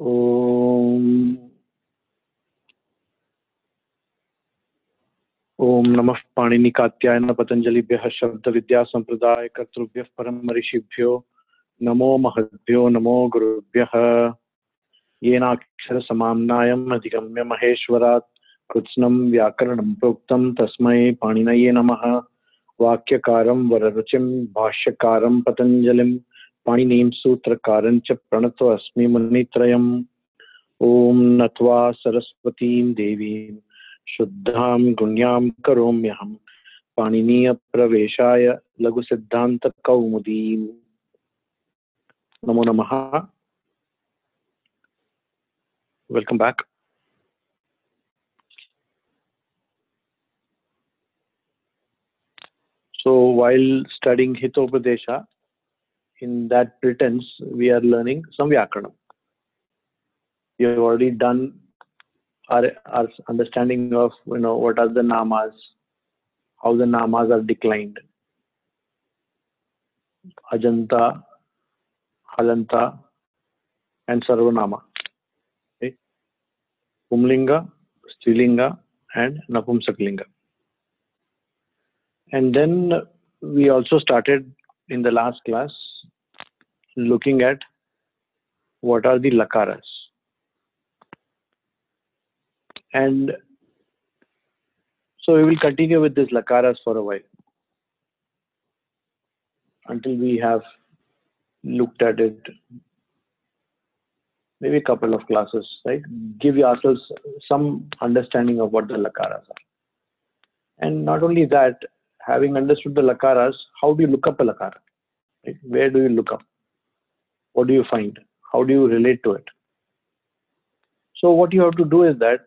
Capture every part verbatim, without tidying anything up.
ओम ओम नमः पाणिनिकात्यायन पतंजलिभ्यः शब्द विद्या संप्रदाय कर्तृभ्यः परम ऋषिभ्यो नमो महद्भ्यो नमो गुरुभ्यः। येनाक्षर समाम्नायम् अधिगम्य महेश्वरात् कृत्स्नं व्याकरणं प्रोक्तं तस्मै पाणिनये नमः। वाक्यकारं वररुचिं भाष्यकारं पतंजलिं पाणिनीं सूत्रकारं च प्रणतोऽस्मि मुनित्रयम्। ओम नत्वा सरस्वतीं देवीं शुद्धां गुण्यां करोम्यहं पाणिनीय प्रवेशाय लघुसिद्धान्त कौमुदीम्। नमो नमः। Welcome back. So while studying Hitopadesha, in that pretense we are learning some Vyakaranam. We have already done our, our understanding of you know what are the namas, how the namas are declined. Ajanta, Halanta, and Sarvanama. Right? Pumlinga, Strilinga, and Napumsaklinga. And then we also started in the last class looking at what are the lakaras. And so we will continue with these lakaras for a while until we have looked at it, maybe a couple of classes, right? Give yourselves some understanding of what the lakaras are. And not only that, having understood the lakaras, how do you look up a lakara? Right? Where do you look up? What do you find? How do you relate to it? So what you have to do is that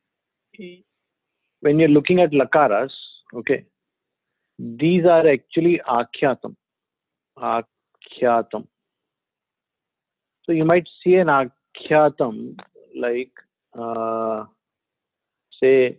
when you're looking at lakaras, okay, these are actually akyatam. Akyatam. So you might see an akyatam like, uh, say,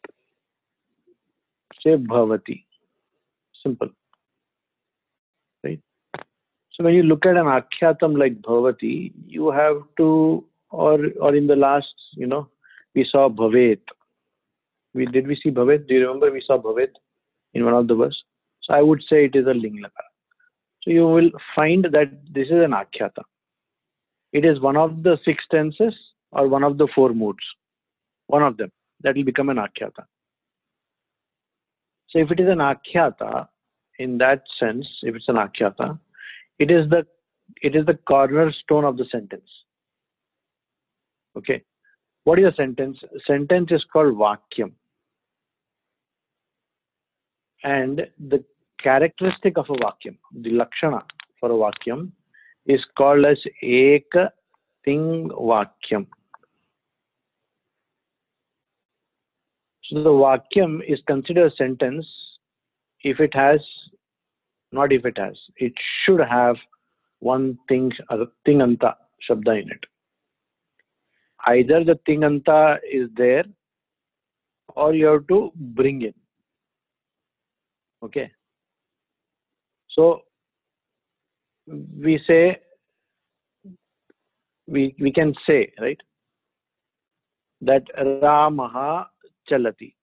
say bhavati. Simple. Right? So when you look at an akyatam like bhavati, you have to, or or in the last, you know, we saw bhavet. We did we see bhavet? Do you remember we saw bhavet in one of the verse? So I would say it is a ling lakara. So you will find that this is an akhyata. It is one of the six tenses or one of the four moods. One of them. That will become an akhyata. So if it is an akhyata, in that sense, if it's an akhyata, it is the it is the cornerstone of the sentence. Okay. What is a sentence? Sentence is called vakyam. And the characteristic of a vakyam, the lakshana for a vakyam, is called as eka ting vakyam. So the vakyam is considered a sentence if it has, not if it has, it should have one thing, uh, tinganta shabda in it. Either the tinganta is there or you have to bring in. Okay. So we say, we, we can say, right, that Ramaha Chalati.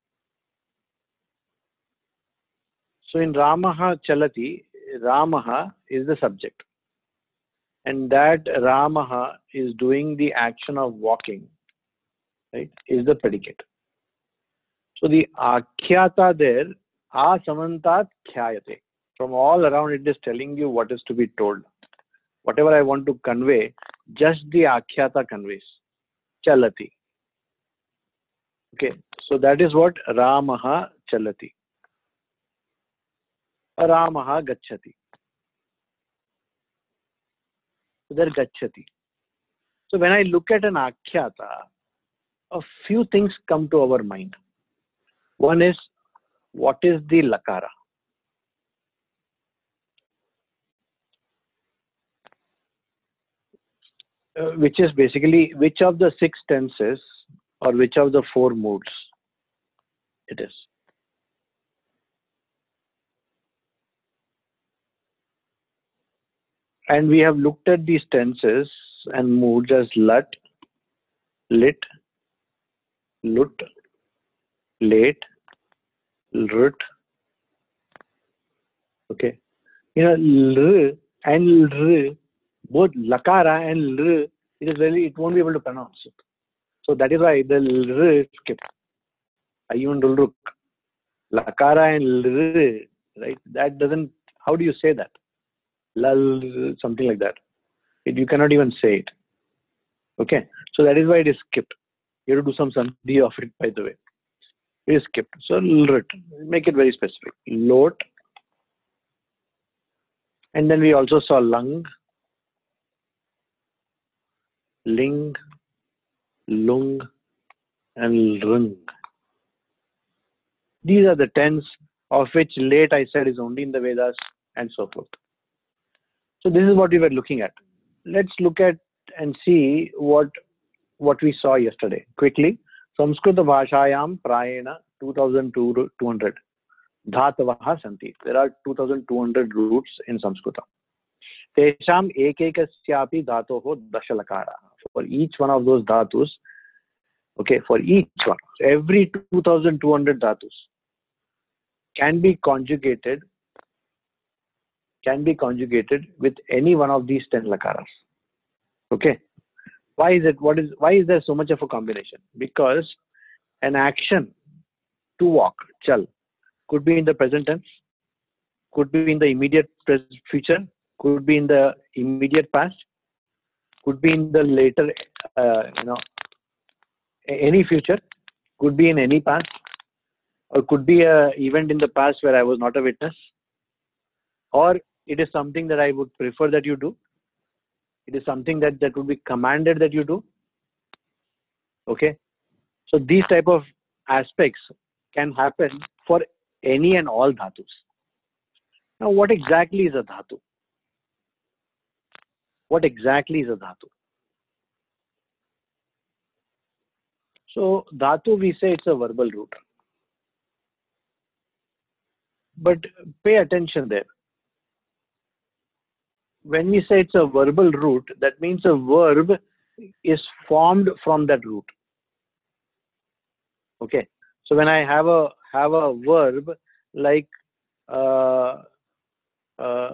So in Ramaha Chalati, Ramaha is the subject. And that Ramaha is doing the action of walking, right, is the predicate. So the akhyata there, a samantat khyayate. From all around it is telling you what is to be told. Whatever I want to convey, just the akhyata conveys. Chalati. Okay, so that is what Ramaha Chalati. Ramaha Gacchati. So there Gacchati. So when I look at an akhyata, a few things come to our mind. One is, what is the lakara? Uh, which is basically which of the six tenses or which of the four moods it is. And we have looked at these tenses and moods as lat, lit, lut, late, lut. Okay. You know, l and l, both lakara and l, it is really, it won't be able to pronounce it. So that is why the l is skipped. Ayun dulruk. Lakara and l, right? That doesn't, how do you say that? Lal, something like that. It, you cannot even say it. Okay. So that is why it is skipped. You have to do some sandhi of it, by the way. It is skipped. So lrit, make it very specific. Lot. And then we also saw lung, ling, lung, and lung. These are the tens, of which late I said is only in the Vedas, and so forth. So this is what we were looking at. Let's look at and see what what we saw yesterday. Quickly, Samskrita Bhashayam Prayena two thousand two hundred Dhatavaha Santi. There are two thousand two hundred roots in Samskrita. Tesham ekekasyapi dhatoho dashalakara. For each one of those dhatus, okay, for each one, every two thousand two hundred dhatus can be conjugated, can be conjugated with any one of these ten lakaras. Okay. Why is it? What is? Why is there so much of a combination? Because an action to walk, chal, could be in the present tense, could be in the immediate future, could be in the immediate past, could be in the later, uh, you know, any future, could be in any past, or could be a event in the past where I was not a witness, or it is something that I would prefer that you do. It is something that, that would be commanded that you do. Okay. So these type of aspects can happen for any and all dhatus. Now, what exactly is a dhatu? What exactly is a dhatu? So dhatu, we say it's a verbal root. But pay attention there. When we say it's a verbal root, that means a verb is formed from that root. Okay. So when I have a have a verb like uh, uh,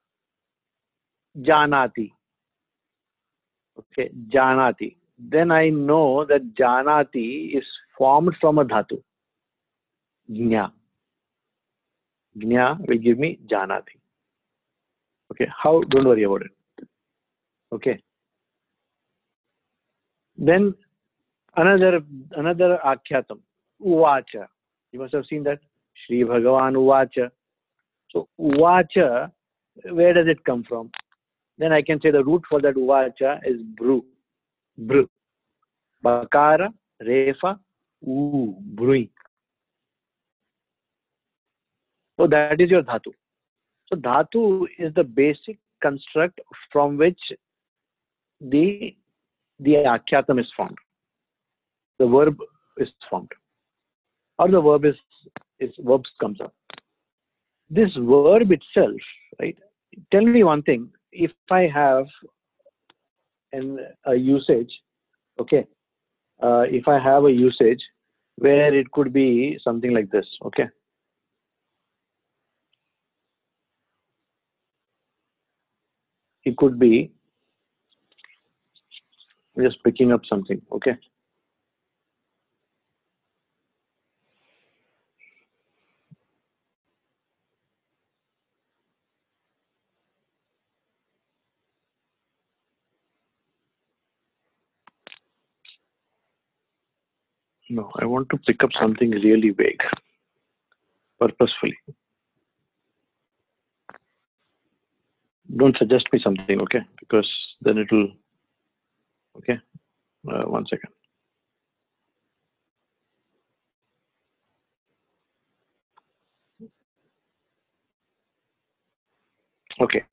janati, okay, janati, then I know that janati is formed from a dhatu. Gnya. Gnya will give me janati. Okay. How? Don't worry about it. Okay. Then another another akyatam, uvacha. You must have seen that. Shri Bhagavan uvacha. So uvacha, where does it come from? Then I can say the root for that uvacha is bru. Bru. Bakara, refa, u, brui. So that is your dhatu. So dhatu is the basic construct from which the the akyatam is formed. The verb is formed. Or the verb is, is verbs comes up. This verb itself, right? Tell me one thing. If I have an a usage, okay, uh, if I have a usage where it could be something like this, okay. It could be, I'm just picking up something, okay. No, I want to pick up something really vague, purposefully. Don't suggest me something, okay? Because then it will, okay? Uh, one second. Okay.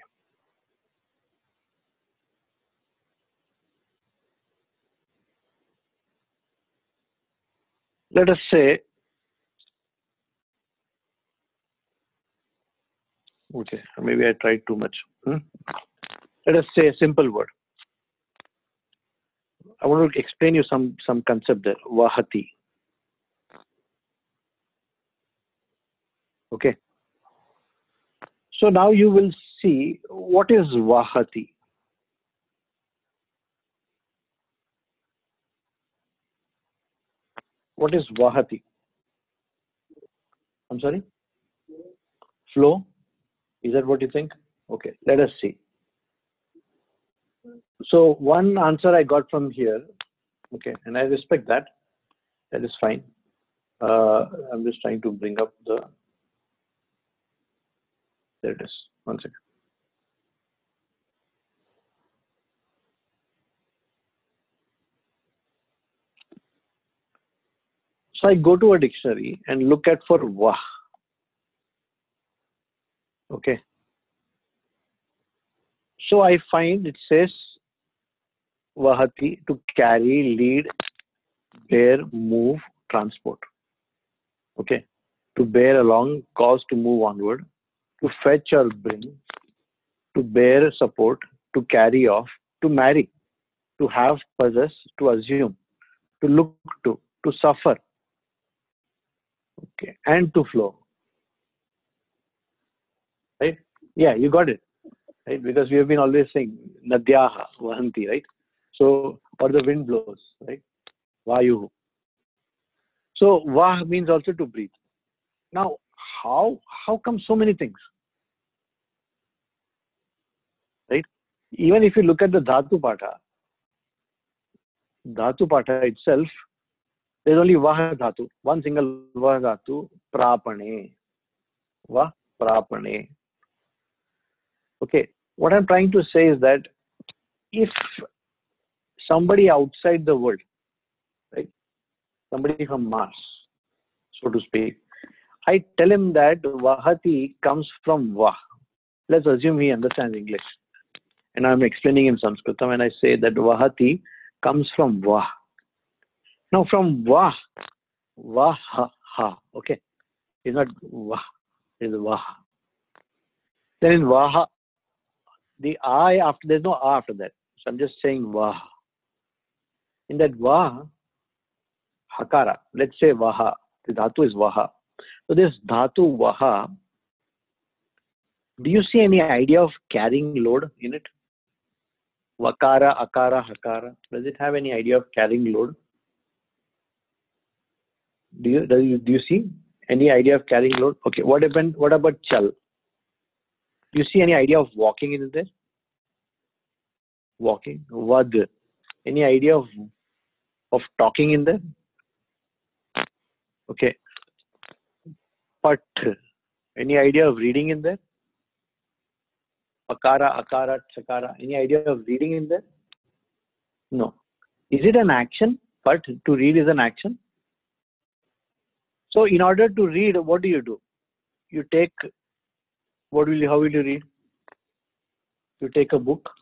Let us say, okay, maybe I tried too much. Hmm? Let us say a simple word. I want to explain you some, some concept there. Vahati. Okay. So now you will see what is Vahati. What is Vahati? I'm sorry? Flow? Is that what you think? Okay, let us see. So one answer I got from here, okay, and I respect that. That is fine. Uh, I'm just trying to bring up the, there it is, one second. So I go to a dictionary and look at for Vah. Okay. So I find it says Vahati, to carry, lead, bear, move, transport. Okay. To bear along, cause to move onward, to fetch or bring, to bear support, to carry off, to marry, to have, possess, to assume, to look to, to suffer, okay, and to flow. Right? Yeah, you got it. Right? Because we have been always saying Nadyaha, Vahanti, right? So, or the wind blows, right? Vayu. So, Vah means also to breathe. Now, how how come so many things? Right? Even if you look at the Dhatu Patha, Dhatu Patha itself, there's only Vah Dhatu, one single Vah Dhatu, Prapane. Vah Prapane. Okay, what I'm trying to say is that if somebody outside the world, right, somebody from Mars, so to speak, I tell him that Vahati comes from Vah. Let's assume he understands English. And I'm explaining in Sanskrit and I say that Vahati comes from Vah. Now from Vah, Vah, ha, ha, okay. It's not Vah, it's Vah. Then in Vaha, the I after, there's no A after that. So I'm just saying Vah. In that Vah, Hakara, let's say Vaha, the Dhatu is Vaha. So this Dhatu Vaha, do you see any idea of carrying load in it? Vakara, Akara, Hakara. Does it have any idea of carrying load? Do you, do you, do you see any idea of carrying load? Okay, what happened? What about Chal? Do you see any idea of walking in there? Walking. Vad. Any idea of, of talking in there? Okay. Pat. Any idea of reading in there? Akara, Akara, Chakara. Any idea of reading in there? No. Is it an action? But to read is an action. So in order to read, what do you do? You take, what will you, how will you read? You take a book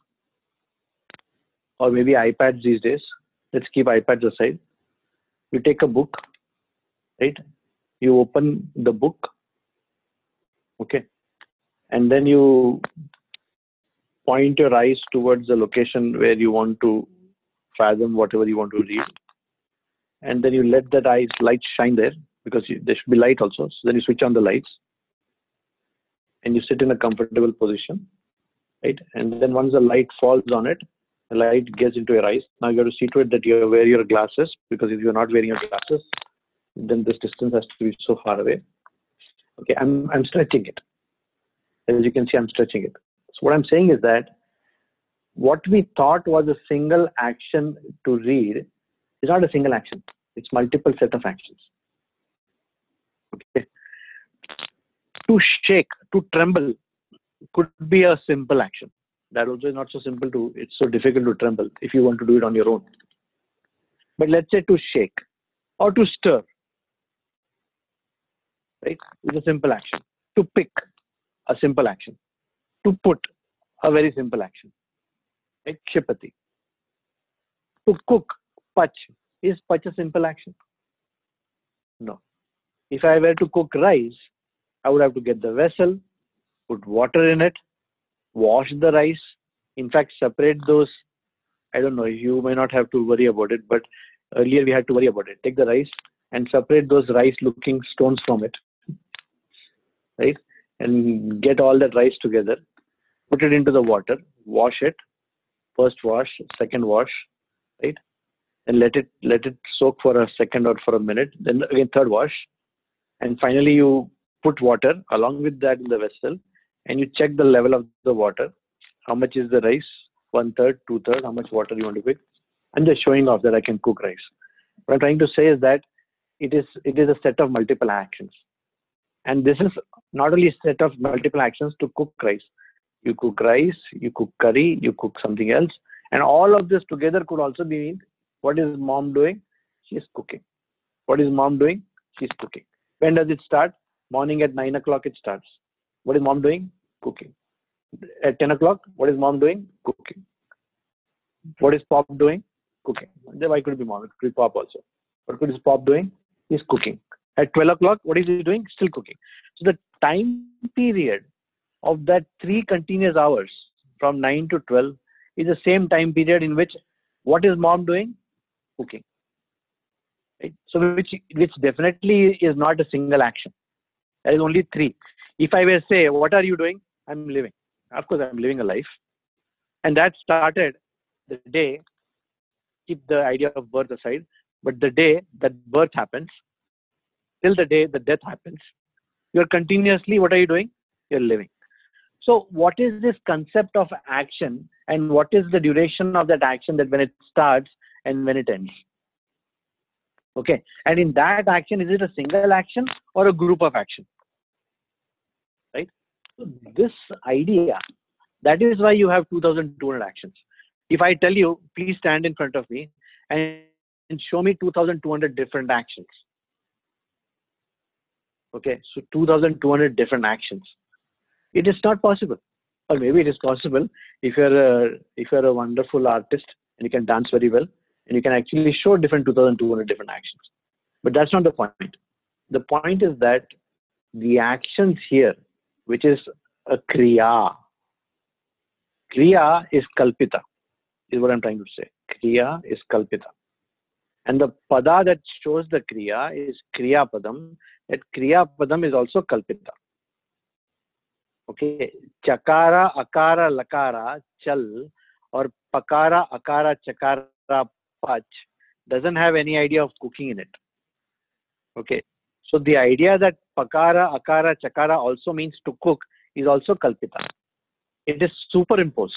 or maybe iPads these days. Let's keep iPads aside. You take a book, right? You open the book, okay? And then you point your eyes towards the location where you want to fathom whatever you want to read. And then you let that eyes light shine there because you, there should be light also. So then you switch on the lights and you sit in a comfortable position, right? And then once the light falls on it, the light gets into your eyes. Now you have to see to it that you wear your glasses, because if you're not wearing your glasses, then this distance has to be so far away. Okay, I'm, I'm stretching it. As you can see, I'm stretching it. So what I'm saying is that what we thought was a single action to read is not a single action. It's multiple set of actions. Okay. To shake, to tremble could be a simple action. That also is not so simple to, it's so difficult to tremble if you want to do it on your own. But let's say to shake or to stir, right? It's a simple action. To pick, a simple action. To put, a very simple action. Right? Kshipati. To cook, pach. Is pach a simple action? No. If I were to cook rice, I would have to get the vessel, put water in it, wash the rice, in fact, separate those I don't know, you may not have to worry about it, but earlier we had to worry about it. Take the rice and separate those rice looking stones from it, right? And get all that rice together, put it into the water, wash it, first wash, second wash, right? And let it let it soak for a second or for a minute, then again third wash, and finally you put water along with that in the vessel, and you check the level of the water. How much is the rice? One third, two third, how much water you want to put? I'm just showing off that I can cook rice. What I'm trying to say is that it is it is a set of multiple actions. And this is not only a set of multiple actions to cook rice. You cook rice, you cook curry, you cook something else. And all of this together could also be, what is mom doing? She's cooking. What is mom doing? She's cooking. When does it start? Morning at nine o'clock it starts. What is mom doing? Cooking. At ten o'clock, what is mom doing? Cooking. What is pop doing? Cooking. Why could it be mom? It could be pop also. What could is pop doing? He's cooking. At twelve o'clock, what is he doing? Still cooking. So the time period of that three continuous hours from nine to twelve is the same time period in which what is mom doing? Cooking. Right? So which, which definitely is not a single action. There is only three. If I were to say, what are you doing? I'm living. Of course, I'm living a life. And that started the day, keep the idea of birth aside, but the day that birth happens, till the day the death happens, you're continuously, what are you doing? You're living. So what is this concept of action, and what is the duration of that action, that when it starts and when it ends? Okay. And in that action, is it a single action or a group of action? Right? So this idea, that is why you have two thousand two hundred actions. If I tell you, please stand in front of me and show me two thousand two hundred different actions. Okay, so two thousand two hundred different actions. It is not possible. Or maybe it is possible if you're a, if you're a wonderful artist and you can dance very well, and you can actually show different two thousand two hundred different actions. But that's not the point. The point is that the actions here, which is a kriya, kriya is kalpita, is what I'm trying to say. Kriya is kalpita. And the pada that shows the kriya is kriya padam. That kriya padam is also kalpita. Okay, chakara, akara, lakara, chal, or pakara, akara, chakara, pach doesn't have any idea of cooking in it. Okay, so the idea that pakara, akara, chakara also means to cook is also kalpita. It is superimposed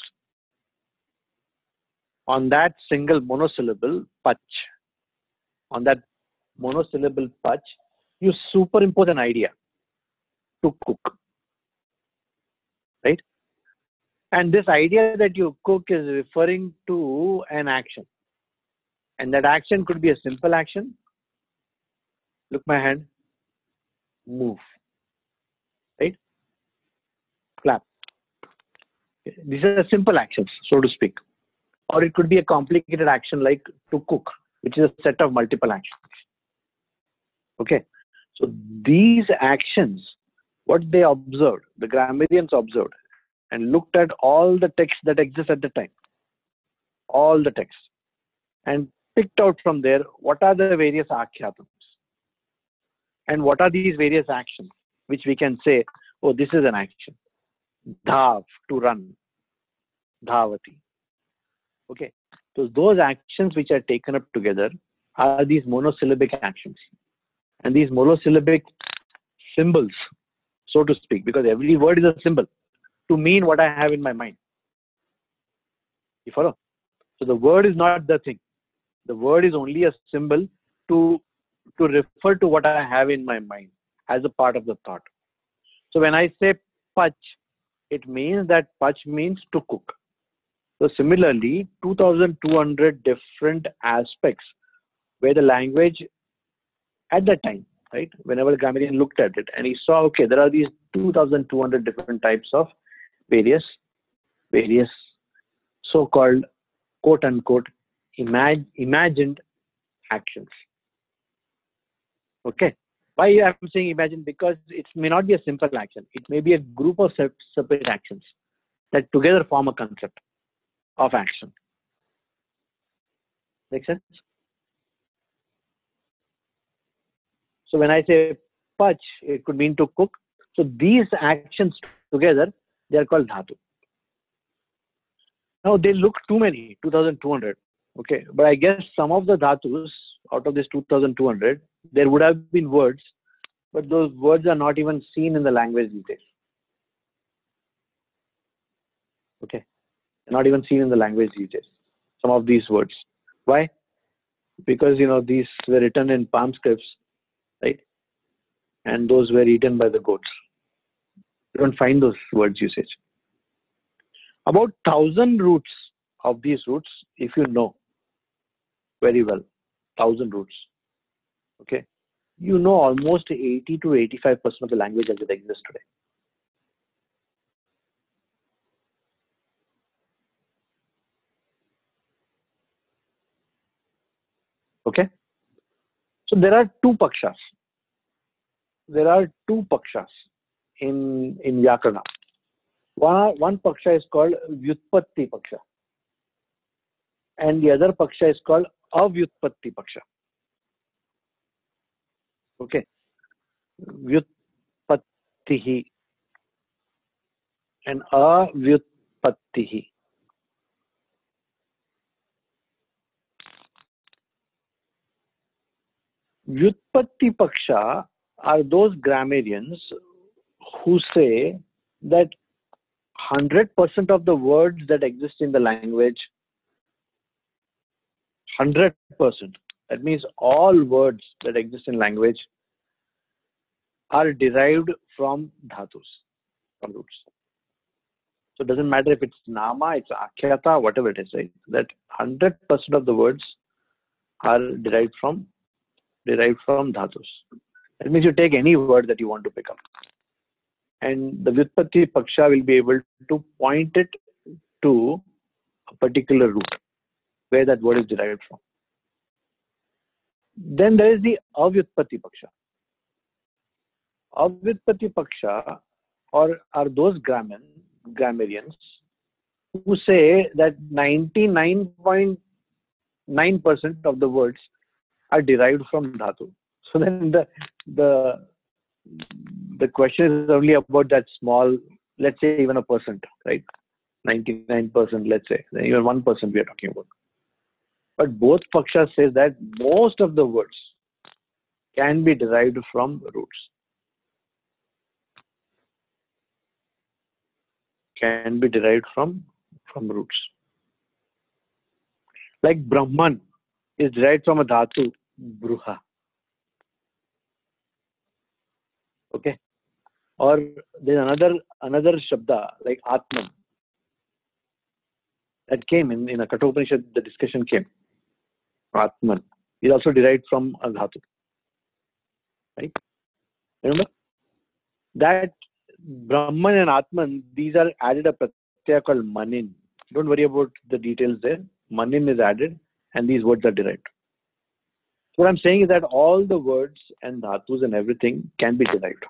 on that single monosyllable pach. On that monosyllable pach, you superimpose an idea to cook. Right? And this idea that you cook is referring to an action. And that action could be a simple action. Look my hand. Move. Right? Clap. These are simple actions, so to speak. Or it could be a complicated action like to cook, which is a set of multiple actions. Okay. So these actions, what they observed, the grammarians observed and looked at all the texts that exist at the time, all the texts, and picked out from there what are the various akhyatams and what are these various actions which we can say, oh, this is an action. Dhav, to run. Dhavati. Okay. So those actions which are taken up together are these monosyllabic actions. And these monosyllabic symbols, so to speak, because every word is a symbol to mean what I have in my mind. You follow? So the word is not the thing. The word is only a symbol to, to refer to what I have in my mind as a part of the thought. So when I say pach, it means that pach means to cook. So similarly, two thousand two hundred different aspects where the language at that time, right, whenever the grammarian looked at it and he saw, okay, there are these two thousand two hundred different types of various, various so-called quote unquote imag imagined actions. Okay. Why I'm saying imagine? Because it may not be a simple action. It may be a group of separate actions that together form a concept of action. Make sense? So when I say pach, it could mean to cook. So these actions together, they are called dhatu. Now they look too many, two thousand two hundred. Okay, but I guess some of the dhatus out of this two thousand two hundred, there would have been words, but those words are not even seen in the language these days. Okay, not even seen in the language these days. Some of these words. Why? Because you know these were written in palm scripts, right? And those were eaten by the goats. You don't find those words usage. About thousand roots of these roots, if you know very well, thousand roots, okay, you know almost eighty to eighty-five percent of the language as it exists today. Okay, so there are two pakshas. There are two pakshas in in Vyakarana. One, one paksha is called Vyutpatti paksha, and the other paksha is called Avyutpatti paksha. Okay, Vyutpattihi and Avyutpattihi. Vyutpatti paksha are those grammarians who say that one hundred percent of the words that exist in the language, one hundred percent, that means all words that exist in language are derived from dhatus, from roots. So it doesn't matter if it's nama, it's akhyata, whatever it is, right? That one hundred percent of the words are derived from derived from dhatus. That means you take any word that you want to pick up, and the Vyutpatti paksha will be able to point it to a particular root where that word is derived from. Then there is the Avyutpatti paksha. Avyutpatti paksha or are those grammar, grammarians who say that ninety-nine point nine percent of the words are derived from dhatu. So then the the the question is only about that small, let's say even a percent, right? ninety-nine percent, let's say, even one percent we are talking about. But both pakshas says that most of the words can be derived from roots. Can be derived from, from roots. Like Brahman is derived from a dhatu, bruha. Okay. Or there's another another shabda like Atman that came in, in a Kathopanishad, the discussion came. Atman is also derived from a dhatu. Right? Remember? That Brahman and Atman, these are added a pratyaya called manin. Don't worry about the details there. Manin is added and these words are derived. So what I'm saying is that all the words and dhatus and everything can be derived.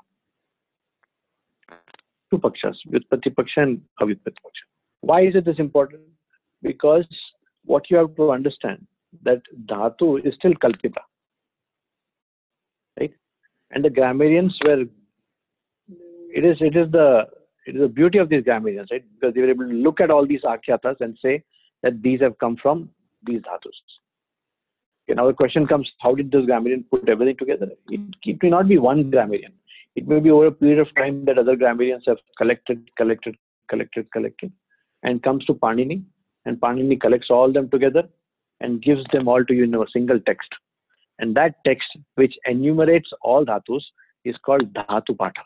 Two pakshas, Vyutpatti paksha and Avyutpatti paksha. Why is it this important? Because what you have to understand that dhatu is still kalpita, right? And the grammarians were, it is it is the it is the beauty of these grammarians, right? Because they were able to look at all these akhyatas and say that these have come from these dhatus. Okay, now the question comes, how did those grammarians put everything together? It, it may not be one grammarian. It may be over a period of time that other grammarians have collected, collected, collected, collected, and comes to Panini, and Panini collects all them together and gives them all to you in a single text. And that text, which enumerates all dhatus, is called Dhatu Patha.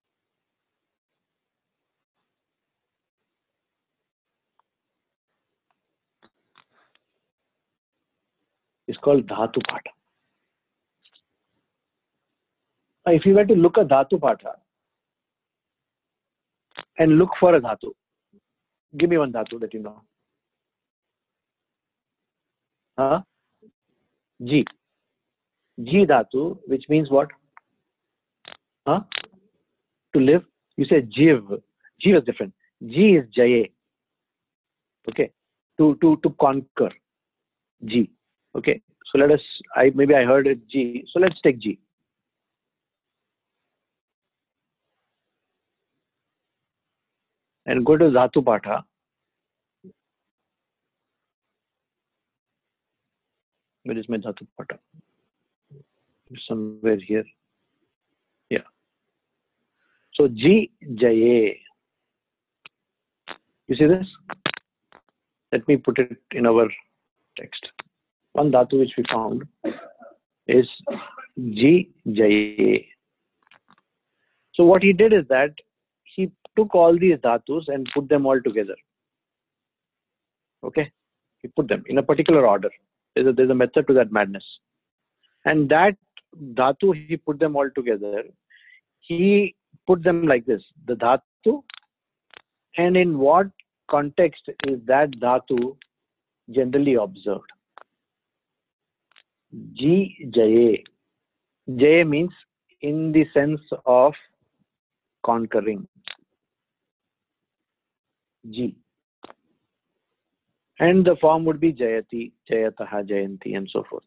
It's called Dhatu Patha. Now, if you were to look at Dhatu Patha and look for a dhatu, give me one dhatu that you know. Huh? G. G dhatu, which means what? Huh? To live. You say jiv. Jiv is different. G is jaye. Okay. To to to conquer. G. Okay, so let us, I maybe I heard it G, so let's take G. And go to Dhatu Patha. Where is my Dhatu Patha? Somewhere here. Yeah. So G Jaye. You see this? Let me put it in our text. One dhatu which we found is G Jaye. So what he did is that he took all these dhatus and put them all together. Okay? He put them in a particular order. There's a, there's a method to that madness. And that dhatu, he put them all together. He put them like this. The dhatu, and in what context is that dhatu generally observed? G Jaye. Jaye means in the sense of conquering. G. And the form would be Jayati, Jayataha, Jayanti, and so forth.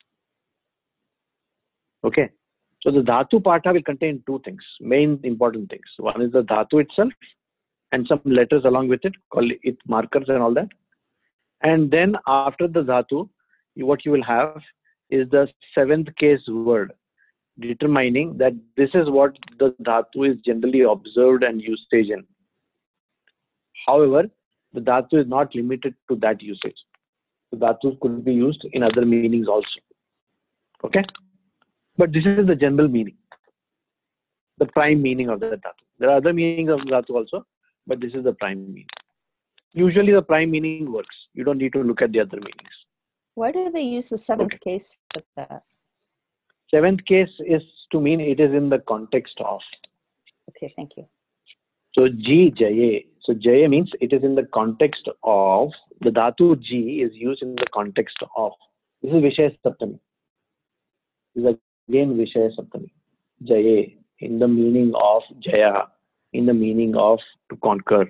Okay. So the Dhatu Patha will contain two things, main important things. One is the Dhatu itself and some letters along with it, call it markers and all that. And then after the Dhatu, what you will have is the seventh case word, determining that this is what the Dhatu is generally observed and usage in. However, the Dhatu is not limited to that usage. The Dhatu could be used in other meanings also. Okay? But this is the general meaning, the prime meaning of the Dhatu. There are other meanings of Dhatu also, but this is the prime meaning. Usually the prime meaning works. You don't need to look at the other meanings. Why do they use the seventh Okay. case for that? Seventh case is to mean it is in the context of. Okay, thank you. So G Jaye. So Jaye means it is in the context of. The Dhatu G is used in the context of. This is Vishaya Saptami. This is again Vishaya Saptami. Jaye in the meaning of Jaya, in the meaning of to conquer.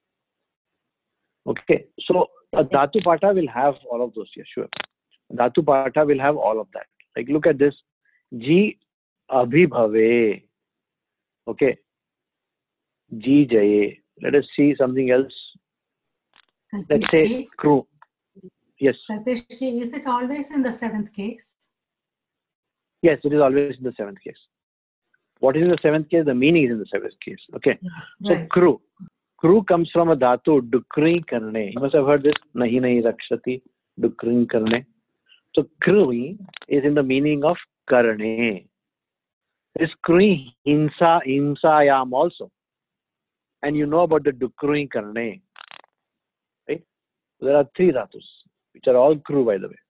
Okay, so a Dhatu Patha will have all of those here, sure. Dhatu Patha will have all of that. Like look at this. G Abhibhave. Okay. G Jaye. Let us see something else. Let's say crew. Yes. Kalpeshji, is it always in the seventh case? Yes, it is always in the seventh case. What is in the seventh case? The meaning is in the seventh case. Okay. Right. So crew. Crew comes from a dhatu, dukri karne. You must have heard this. Nahi nahi rakshati, dukri karne. So crew is in the meaning of karne. This crew hinsa, hinsayam also. And you know about the dukri karne. Right? There are three dhatus, which are all crew, by the way.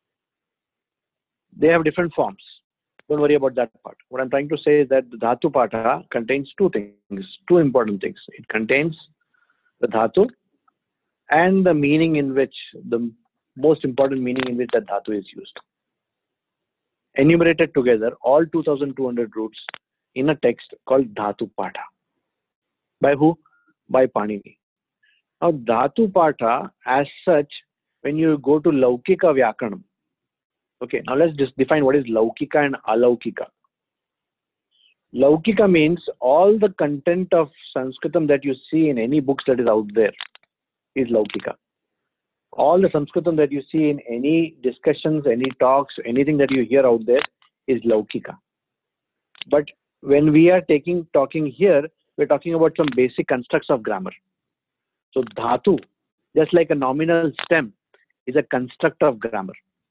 They have different forms. Don't worry about that part. What I'm trying to say is that the Dhatu Patha contains two things, two important things. It contains the Dhatu and the meaning in which, the most important meaning in which that Dhatu is used. Enumerated together, all two thousand two hundred roots in a text called Dhatu Patha. By who? By Panini. Now, Dhatu Patha, as such, when you go to Laukika Vyakanam, okay, now let's just define what is Laukika and Alaukika. Laukika means all the content of Sanskritam that you see in any books that is out there is Laukika. All the Sanskritam that you see in any discussions, any talks, anything that you hear out there is Laukika. But when we are taking talking here, we're talking about some basic constructs of grammar. So Dhatu, just like a nominal stem, is a construct of grammar.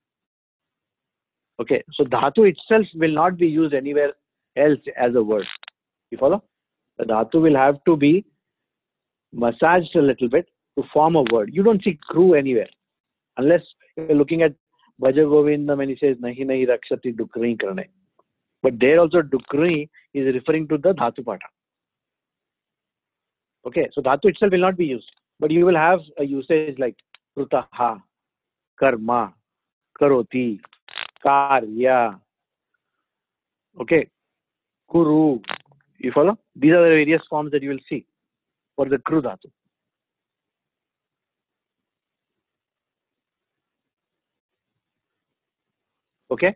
Okay, so Dhatu itself will not be used anywhere else as a word. You follow? The Dhatu will have to be massaged a little bit to form a word. You don't see crew anywhere. Unless you're looking at Bhaja Govindam when he says Nahi Nahi Rakshati Dukri Karne. But there also Dukri is referring to the Dhatu Patha. Okay, so Dhatu itself will not be used. But you will have a usage like Krutaha, Karma, Karoti, Karya, okay, Kuru. You follow? These are the various forms that you will see for the Kru Dhatu. Okay.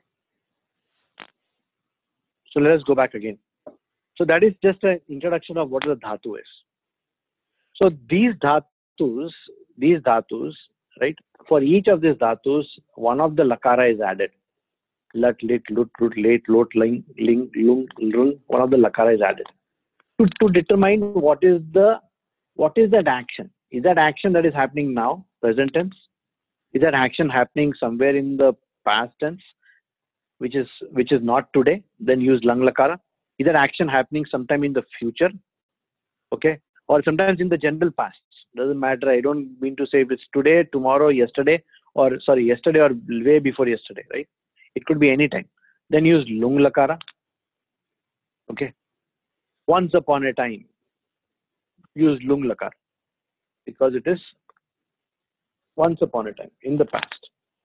So let us go back again. So that is just an introduction of what the dhatu is. So these dhatus, these dhatus, right? For each of these dhatus, one of the lakara is added. Lat, lit, lut, lut, late, lot, ling, ling, lung, lung. One of the lakara is added to, to determine what is the what is that action. Is that action that is happening now, present tense? Is that action happening somewhere in the past tense, which is which is not today? Then use lang lakara. Is that action happening sometime in the future? Okay, or sometimes in the general past. Doesn't matter. I don't mean to say if it's today, tomorrow, yesterday, or sorry, yesterday or way before yesterday, right? It could be any time. Then use lung lakara. Okay. Once upon a time, use lung lakara because it is once upon a time in the past.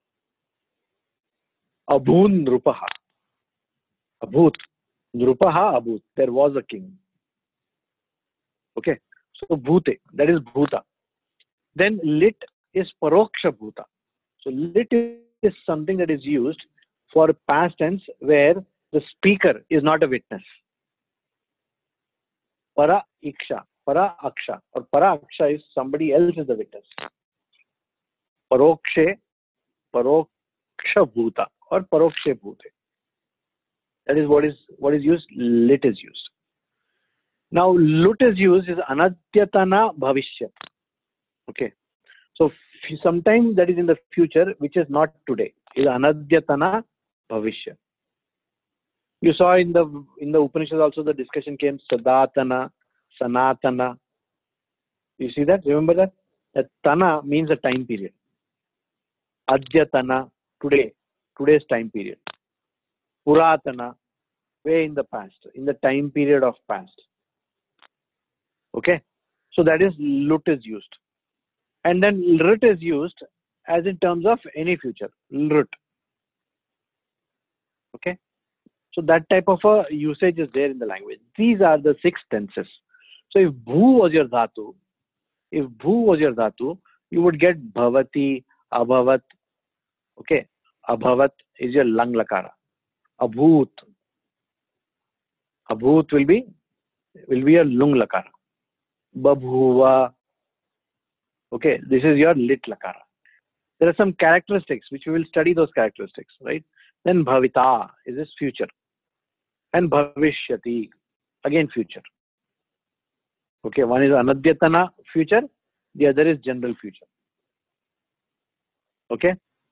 Abhun nrupaha. Abhut. Nrupaha abhut. There was a king. Okay. So bhute, that is bhuta. Then lit is paroksha bhuta. So lit is something that is used for past tense where the speaker is not a witness. Para iksha, para aksha, or para aksha is somebody else is the witness. Parokshe, paroksha bhuta, or parokshe bhute. That is what is what is used. Lit is used. Now lut is used is anadyatana bhavishyat. Okay. So sometime that is in the future, which is not today, is anadyatana bhavishya. You saw in the in the Upanishad also the discussion came sadatana, sanatana. You see that? Remember that? That tana means a time period. Adyatana, today, today's time period. Puratana, way in the past, in the time period of past. Okay? So that is lut is used. And then lrit is used as in terms of any future. Lrit. Okay? So that type of a usage is there in the language. These are the six tenses. So if bhu was your dhatu, if bhu was your dhatu, you would get bhavati, abhavat. Okay? Abhavat is your lang lakara. Abhut. Abhut will be will be your lung lakara. Babhuva. Okay, this is your lit lakara. There are some characteristics which we will study those characteristics, right? Then bhavita is this future. And bhavishyati, again future. Okay, one is anadyatana future, the other is general future. Okay.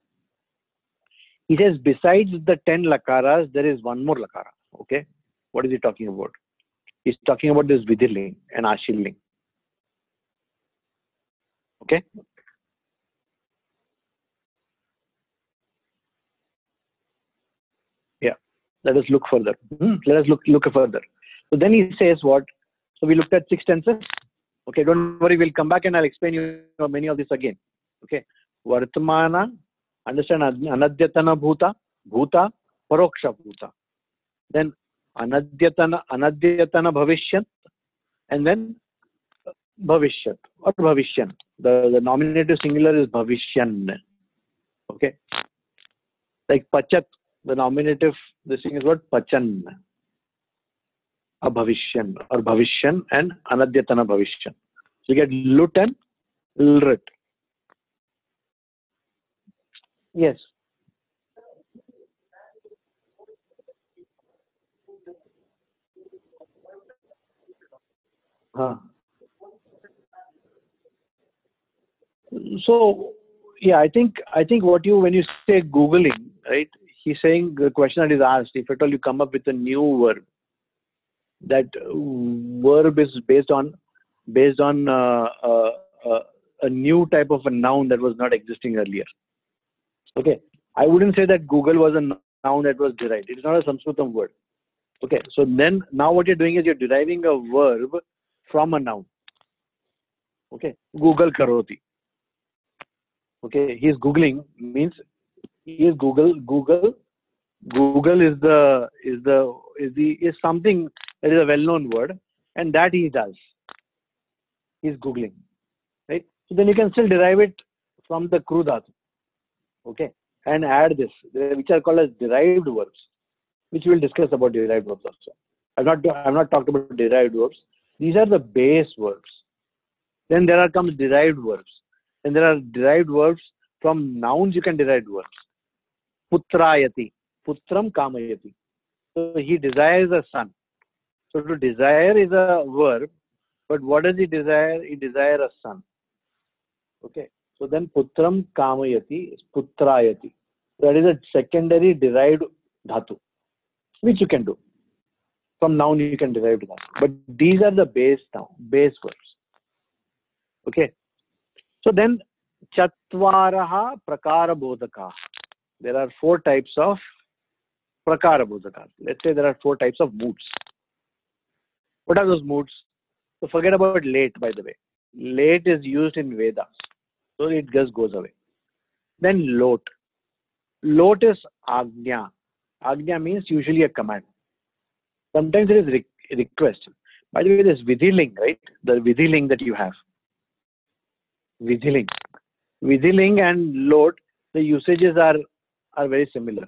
He says besides the ten lakaras, there is one more lakara. Okay. What is he talking about? He's talking about this vidhirling and ashilling. Okay. Yeah. Let us look further. Hmm. Let us look look further. So then he says what? So we looked at six tenses. Okay, don't worry, we'll come back and I'll explain you many of this again. Okay. Vartamana, understand anadyatana bhuta, bhuta, paroksha bhuta. Then anadyatana, anadyatana bhavishyat, and then bhavishyat or bhavishyan. The, the nominative singular is bhavishyan. Okay. Like pachat, the nominative, this thing is what? Pachan. Abhavishyan or bhavishyan and anadyatana bhavishyan. So you get lut and lrit. Yes. Huh. So yeah, I think I think what you when you say Googling, right? He's saying the question that is asked, if at all you come up with a new verb, that verb is based on based on uh, uh, uh, a new type of a noun that was not existing earlier. Okay, I wouldn't say that Google was a noun that was derived. It's not a Sanskritam word. Okay, so then now what you're doing is you're deriving a verb from a noun. Okay, Google karoti. Okay, he's Googling means he is Google. Google. Google is the is the is the is something that is a well-known word, and that he does. He's Googling, right? So then you can still derive it from the kru dhatu. Okay, and add this, which are called as derived verbs, which we'll discuss about derived verbs also. I've not, I've not talked about derived verbs. These are the base verbs. Then there are comes derived verbs. And there are derived verbs from nouns. You can derive verbs. Putrayati, putram kamayati. So he desires a son. So to desire is a verb, but what does he desire? He desires a son. Okay. So then putram kamayati is putrayati. That is a secondary derived dhatu, which you can do. From noun you can derive dhatu. But these are the base noun, base verbs. Okay. So then chatvaraha prakara bodhaka. There are four types of prakara bodhaka. Let's say there are four types of moods. What are those moods? So forget about late, by the way. Late is used in Vedas. So it just goes away. Then lot. Lot is agnya. Agnya means usually a command. Sometimes it is re request. By the way, there's vidhiling, right? The vidhiling that you have. Vidhiling. Vidhiling and lot, the usages are, are very similar.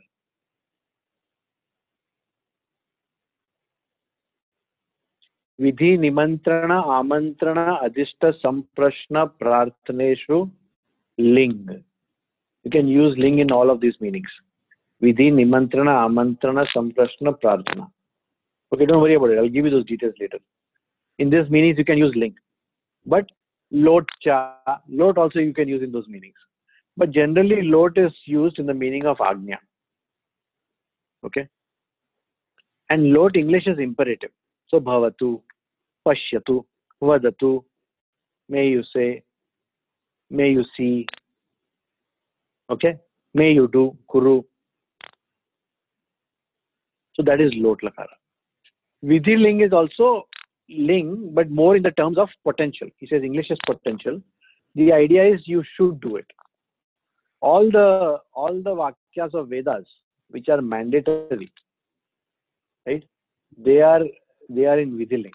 Vidhi, nimantrana, amantrana, adishta, samprashna, prarthaneshu, ling. You can use ling in all of these meanings. Vidhi, nimantrana, amantrana, samprashna, prarthana. Okay, don't worry about it. I'll give you those details later. In these meanings, you can use ling. But lot cha, lot also you can use in those meanings. But generally, lot is used in the meaning of agnya. Okay. And lot English is imperative. So bhavatu, pashyatu, vadatu, may you say, may you see, okay, may you do, kuru. So that is lot lakara. Vidhi ling is also ling, but more in the terms of potential. He says English is potential. The idea is you should do it. All the all the vakyas of Vedas, which are mandatory, right? They are they are in Vidhiling.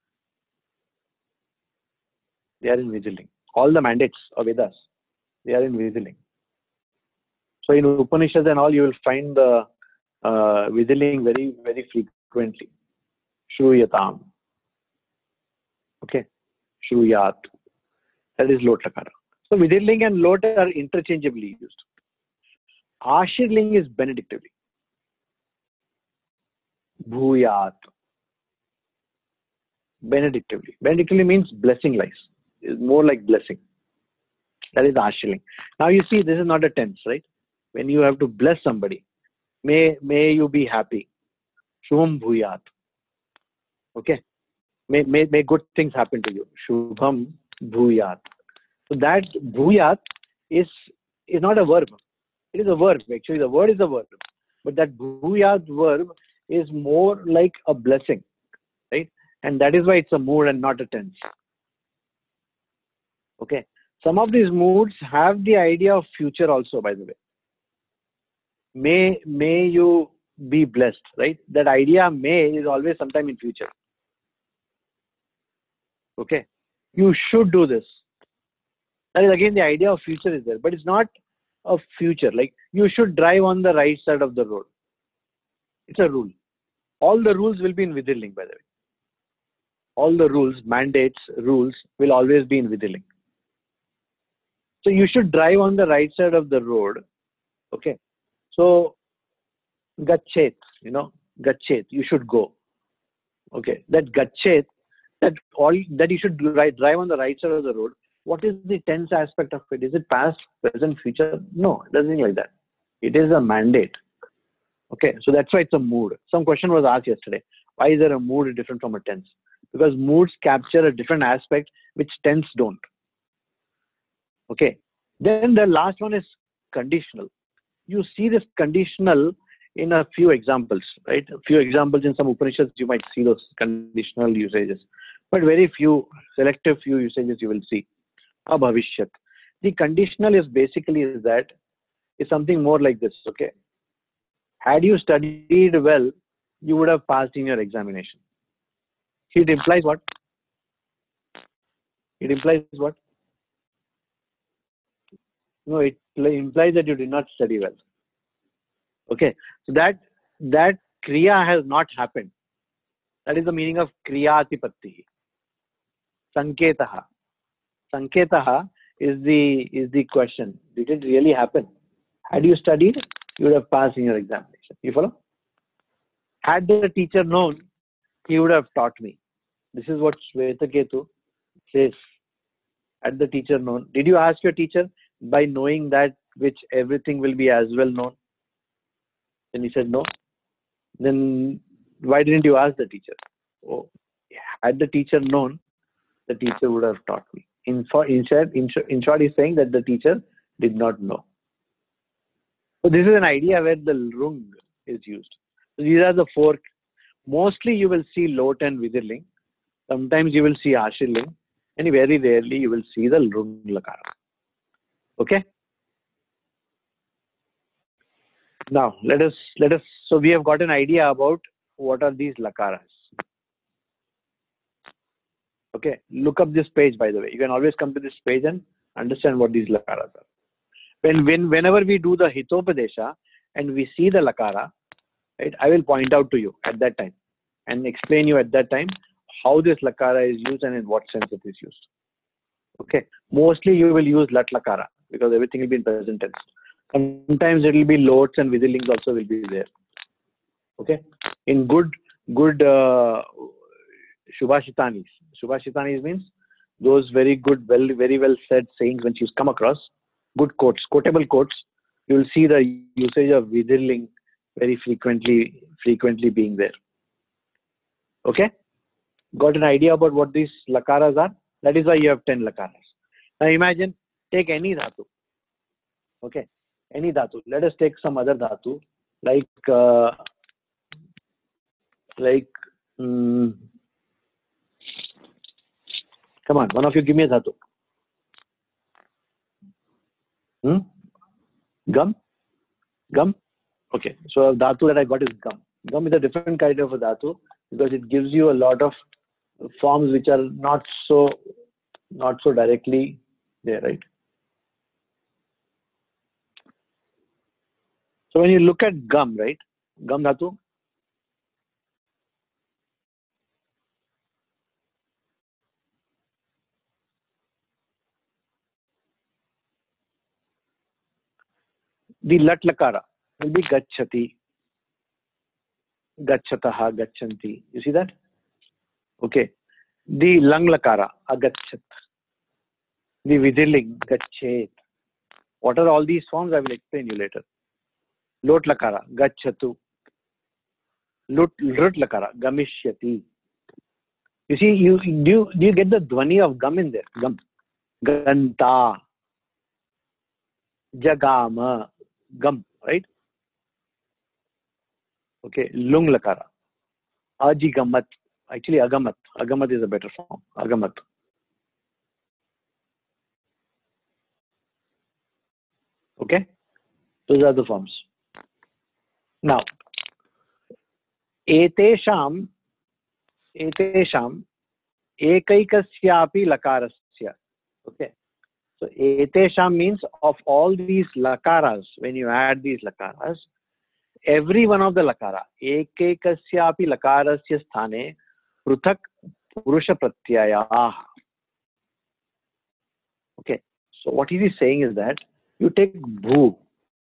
They are in Vidhiling. All the mandates of Vedas, they are in Vidhiling. So in Upanishads and all, you will find the uh, Vidhiling very very frequently. Shruyatam. Okay, Shruyat. That is lot lakara. So Vidhiling and lot are interchangeably used. Ashirling is benedictively. Bhuyat. Benedictively. Benedictively means blessing lies. It's more like blessing. That is Ashirling. Now you see, this is not a tense, right? When you have to bless somebody, may may you be happy. Shubham Bhuyat. Okay. May, may, may good things happen to you. Shubham Bhuyat. So that Bhuyat is, is not a verb. It is a verb. Actually, the word is a verb. But that Bhuyat verb is more like a blessing. Right? And that is why it's a mood and not a tense. Okay. Some of these moods have the idea of future also, by the way. May, may you be blessed. Right? That idea may is always sometime in future. Okay, you should do this. That is again the idea of future is there, but it's not a future. Like you should drive on the right side of the road. It's a rule. All the rules will be in Vidhiling, by the way. All the rules, mandates, rules will always be in Vidhiling. So you should drive on the right side of the road. Okay. So gachet, you know, gachet, you should go. Okay. That gachet, that all that you should drive, drive on the right side of the road. What is the tense aspect of it? Is it past, present, future? No, it doesn't like that. It is a mandate. Okay, so that's why it's a mood. Some question was asked yesterday. Why is there a mood different from a tense? Because moods capture a different aspect which tense don't. Okay. Then the last one is conditional. You see this conditional in a few examples, right? A few examples in some Upanishads, you might see those conditional usages. But very few, selective few usages you will see. Abhavishyat. The conditional is basically is that is something more like this, okay? Had you studied well, you would have passed in your examination. It implies what? It implies what? No, it implies that you did not study well. Okay, so that that kriya has not happened. That is the meaning of kriyatipatti. Sanketaha. Sanketaha is the is the question. Did it really happen? Had you studied, you would have passed in your examination. You follow? Had the teacher known, he would have taught me. This is what Shvetaketu says. Had the teacher known. Did you ask your teacher by knowing that which everything will be as well known? Then he said no. Then why didn't you ask the teacher? Oh, had the teacher known, the teacher would have taught me. In, for, in, short, in, in short, he's saying that the teacher did not know. So this is an idea where the lung is used. So these are the four. Mostly you will see lot and vidirling. Sometimes you will see ashriling. And very rarely you will see the lung lakara. Okay? Now let us let us so we have got an idea about what are these lakaras. Okay, look up this page, by the way. You can always come to this page and understand what these lakaras are. When when whenever we do the hitopadesha and we see the lakara, right, I will point out to you at that time and explain you at that time how this lakara is used and in what sense it is used. Okay, mostly you will use lat lakara because everything will be in present tense. Sometimes it will be lots and vidilings also will be there. Okay, in good good uh, shubhashitanis. Shubhashitanis means those very good, well, very well said sayings when you come across good quotes, quotable quotes. You will see the usage of vidilling very frequently, frequently being there. Okay, got an idea about what these lakaras are? That is why you have ten lakaras. Now imagine, take any dhatu. Okay, any dhatu. Let us take some other dhatu, like uh, like. Um, come on, one of you give me a dhatu. Hmm? Gum? Gum? Okay, so a dhatu that I got is gum. Gum is a different kind of a dhatu because it gives you a lot of forms which are not so not so directly there, right? So when you look at gum, right? Gum dhatu. The lat lakara will be gacchati, gacchataha, gacchanti. You see that? Okay. The lang lakara, agachat. The vidilling, gacchet. What are all these forms? I will explain you later. Lot lakara, gacchatu. Lut, lut lakara, gamishyati. You see, you do, you do you get the dhvani of gum in there? Gum. Ganta. Jagama. Gum, right? Okay. Lung lakara. Ajigamat. Actually, agamat. Agamat is a better form. Agamat. Okay. Those are the forms. Now, etesham, etesham, ekaikasyapi lakarasya. Okay. So, etesham means of all these lakaras, when you add these lakaras, every one of the lakara, ekaikasyapi lakarasya sthane, pruthak purusha pratyayah. Okay. So, what he is saying is that you take bhu,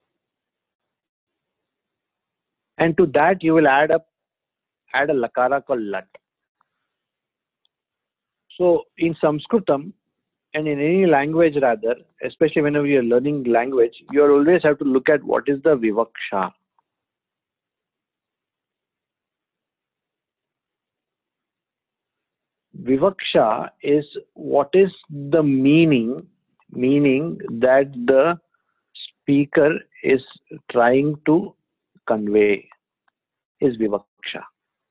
and to that you will add up add a lakara called lat. So in Sanskritam and in any language rather, especially whenever you are learning language, you always have to look at what is the vivaksha. Vivaksha is what is the meaning, meaning that the speaker is trying to convey, is vivaksha.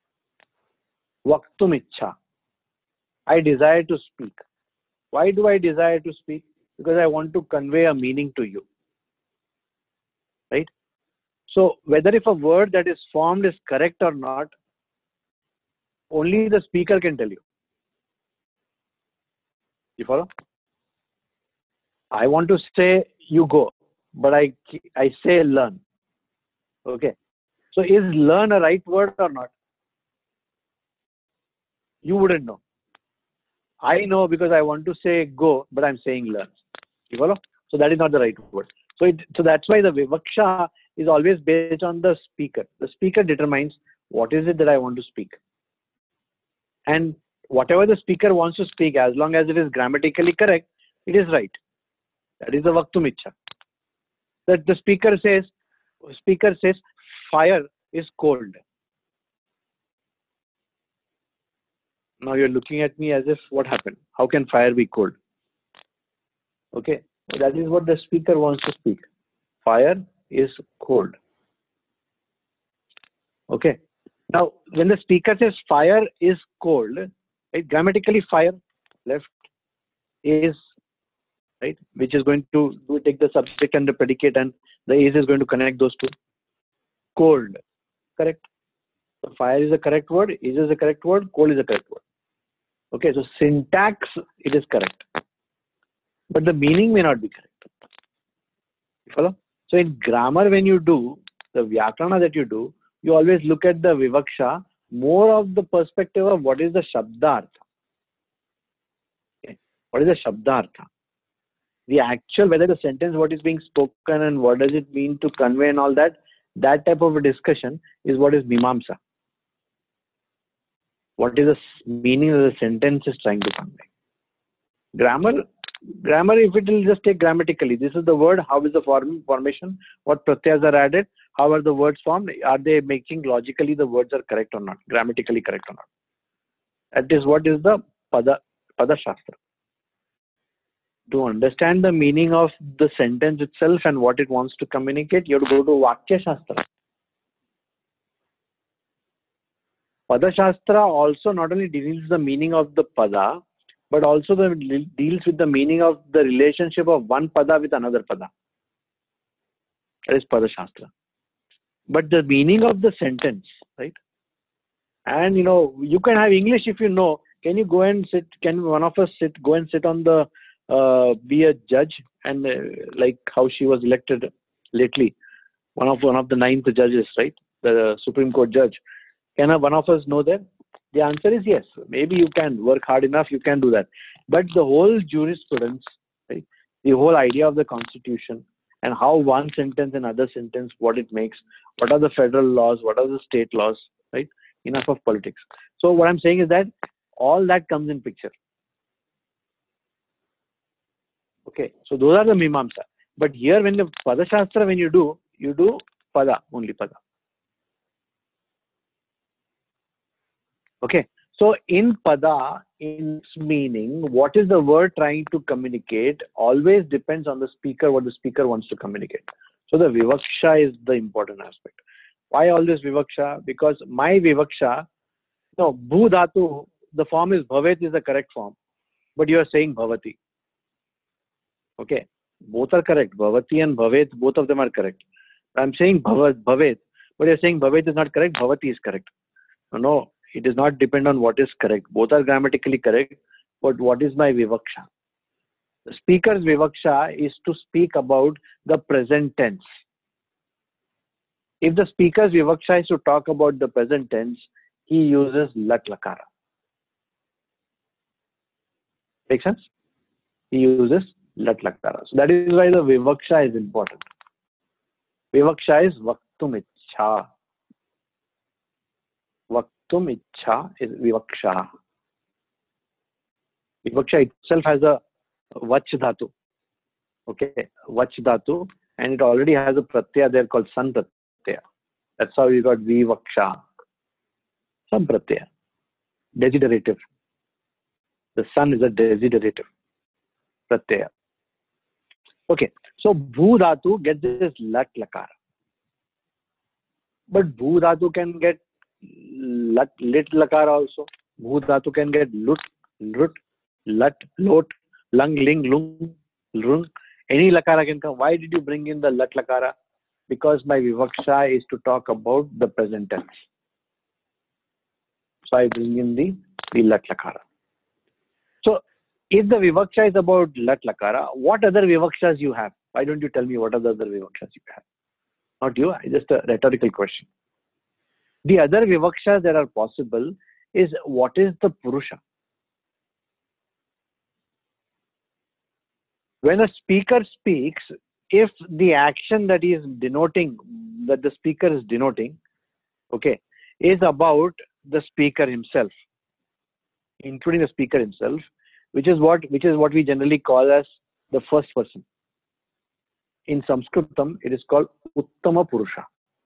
Vaktum ichha. I desire to speak. Why do I desire to speak? Because I want to convey a meaning to you. Right? So whether if a word that is formed is correct or not, only the speaker can tell you. You follow? I want to say you go, but I, I say learn. Okay. So is learn a right word or not? You wouldn't know. I know because I want to say go, but I'm saying learn. You follow? So that is not the right word. So it, so that's why the vivaksha is always based on the speaker. The speaker determines what is it that I want to speak. And whatever the speaker wants to speak, as long as it is grammatically correct, it is right. That is the vaktum ichha. That the speaker says, speaker says, fire is cold. Now you're looking at me as if, what happened? How can fire be cold? Okay, that is what the speaker wants to speak. Fire is cold. Okay. Now, when the speaker says fire is cold, right, grammatically fire, left, is, right, which is going to do, take the subject and the predicate, and the is is going to connect those two. Cold, correct. So fire is a correct word, is is a correct word, cold is a correct word. Okay, so syntax, it is correct. But the meaning may not be correct. You follow? So in grammar, when you do the vyakarana that you do, you always look at the vivaksha more of the perspective of what is the shabdartha. Okay. What is the shabdartha? The actual, whether the sentence, what is being spoken and what does it mean to convey and all that, that type of a discussion is what is mimamsa. What is the meaning of the sentence is trying to convey. Grammar, grammar, if it will just take grammatically, this is the word, how is the form, formation, what pratyas are added, how are the words formed, are they making logically the words are correct or not, grammatically correct or not. That is what is the pada, pada shastra. To understand the meaning of the sentence itself and what it wants to communicate, you have to go to Vakya Shastra. Pada Shastra also not only deals with the meaning of the pada, but also the, deals with the meaning of the relationship of one pada with another pada. That is Pada Shastra. But the meaning of the sentence, right? And you know, you can have English if you know. Can you go and sit? Can one of us sit? Go and sit on the uh, be a judge and uh, like how she was elected lately, one of one of the ninth judges, right? The Supreme Court judge. Can a, one of us know that? The answer is yes. Maybe you can work hard enough. You can do that. But the whole jurisprudence, right? The whole idea of the Constitution and how one sentence and other sentence, what it makes, what are the federal laws, what are the state laws, right? Enough of politics. So what I'm saying is that all that comes in picture. Okay, so those are the mimamsa. But here when the Pada Shastra, when you do, you do pada, only pada. Okay, so in pada, in its meaning, what is the word trying to communicate always depends on the speaker, what the speaker wants to communicate. So the vivaksha is the important aspect. Why all this vivaksha? Because my vivaksha, no, bhu dhatu, the form is bhavet is the correct form, but you are saying bhavati. Okay, both are correct. Bhavati and bhavet, both of them are correct. I'm saying bhavat, bhavet, but you're saying bhavet is not correct, bhavati is correct. No, no, it does not depend on what is correct. Both are grammatically correct, but what is my vivaksha? The speaker's vivaksha is to speak about the present tense. If the speaker's vivaksha is to talk about the present tense, he uses lat lakara. Make sense? He uses lat lakara. So that is why the vivaksha is important. Vivaksha is vaktum ichha. Vaktum ichha is vivaksha. Vivaksha itself has a vach dhatu. Okay, vach dhatu, and it already has a pratyaya there called san pratyaya. That's how you got vivaksha. San pratyaya. Desiderative. The sun is a desiderative. Pratyaya. Okay, so bhu dhatu gets this lat lakara. But bhu dhatu can get lat, lit lakara also. Bhu dhatu can get lut, lut, lat, lot, lung, ling, lung, lung. Any lakara can come. Why did you bring in the lat lakara? Because my vivaksha is to talk about the present tense. So I bring in the, the lat lakara. So if the vivaksha is about lat lakara, what other vivakshas you have? Why don't you tell me what are the other vivakshas you have? Not you, just a rhetorical question. The other vivakshas that are possible is what is the Purusha? When a speaker speaks, if the action that he is denoting, that the speaker is denoting, okay, is about the speaker himself, including the speaker himself, which is what which is what we generally call as the first person. In Sanskritam, it is called Uttama Purusha.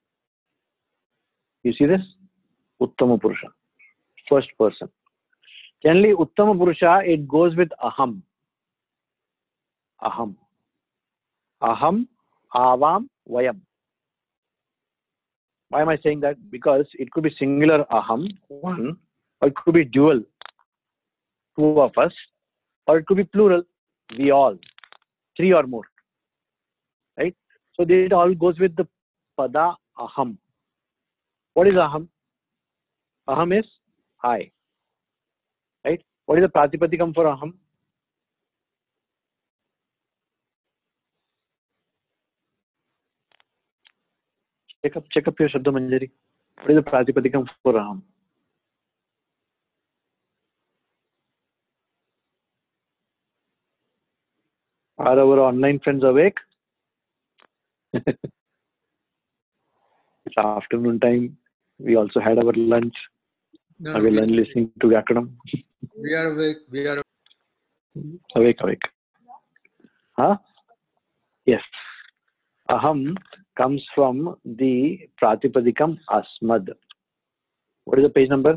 You see this? Uttama Purusha, first person. Generally, Uttama Purusha, it goes with Aham. Aham. Aham, Avam, Vayam. Why am I saying that? Because it could be singular Aham, one, or it could be dual, two of us, or it could be plural, we all, three or more. Right? So it all goes with the Pada Aham. What is Aham? Aham is I. Right? What is the Pratipadikam for Aham? Check up, check up your Shabda Manjari. What is the Pratipadikam for Aham? Are our online friends awake? It's afternoon time. We also had our lunch. No, I no, will we, learn listening to Vyakaranam. we are awake. We are Awake, awake. Huh? Yes. Aham comes from the Pratipadikam Asmad. What is the page number?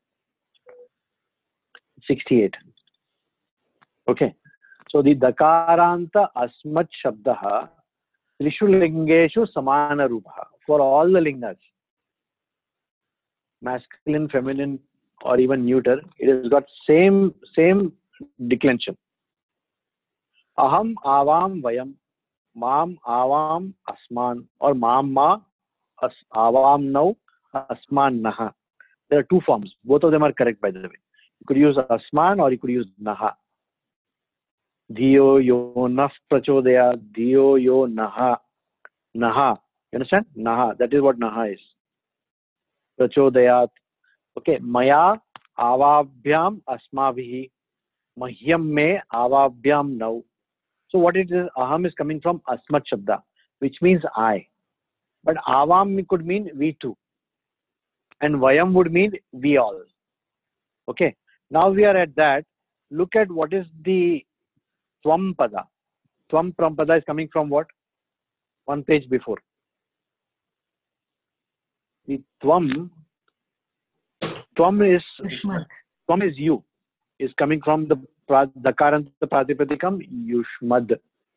sixty-eight. Okay. So the Dakaranta Asmad Shabdaha Trishu Lingeshu Samana Rupaha. For all the lingas, masculine, feminine, or even neuter, it has got same same declension. Aham, Avam, Vayam, Mam, Avam, Asman, or Mam, Ma, As, Avam, Now, Asman, Naha. There are two forms. Both of them are correct, by the way. You could use Asman or you could use Naha. Dhiyo yo naf prachodaya, Dhiyo yo Naha. Naha. You understand? Naha. That is what Naha is. Prachodayat. Okay. Maya avabhyam asmabhihi. Mahyam me avabhyam now. So what it is, Aham is coming from Asmat Shabda, which means I. But Avam could mean we too. And Vayam would mean we all. Okay. Now we are at that. Look at what is the Tvam Pada. Tvam Pada is coming from what? One page before. The Tvam, Tvam is, Yushmad. Tvam is you. Is coming from the Dakaranta Pratipadikam Yushmad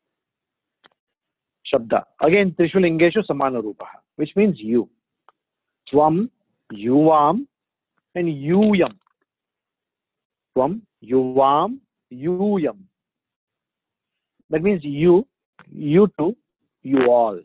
Shabda. Again, Trishu Lingeshu Samana Rupaha, which means you. Tvam, Yuvam, and Yuyam. Tvam, Yuvam, Yuyam. That means you, you too, you all.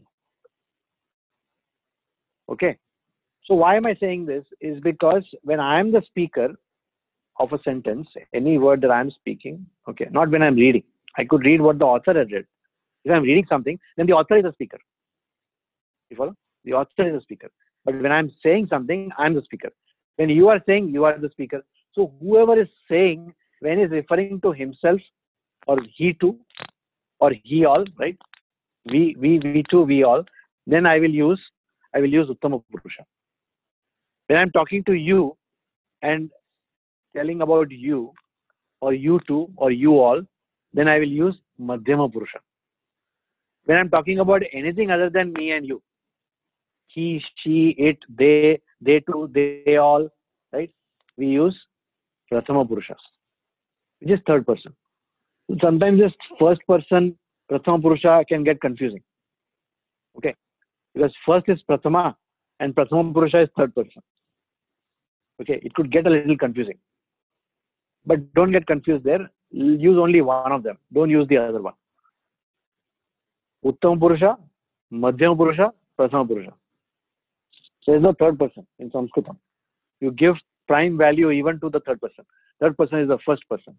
Okay. So why am I saying this? Is because when I am the speaker of a sentence, any word that I am speaking, okay, not when I am reading. I could read what the author has read. If I am reading something, then the author is a speaker. You follow? The author is a speaker. But when I am saying something, I am the speaker. When you are saying, you are the speaker. So whoever is saying, when he is referring to himself, or he too, or he all, right? We, we, we too, we all. Then I will use, I will use Uttama Purusha. When I am talking to you and telling about you, or you too, or you all, then I will use Madhyama Purusha. When I'm talking about anything other than me and you, he, she, it, they, they too, they all, right? We use Prathama Purusha, which is third person. Sometimes this first person, Prathama Purusha can get confusing. Okay? Because first is Prathama and Prathama Purusha is third person. Okay? It could get a little confusing. But don't get confused there. Use only one of them. Don't use the other one. Uttama Purusha, Madhyama Purusha, Prathama Purusha. So there is no third person in Sanskritam. You give prime value even to the third person. Third person is the first person.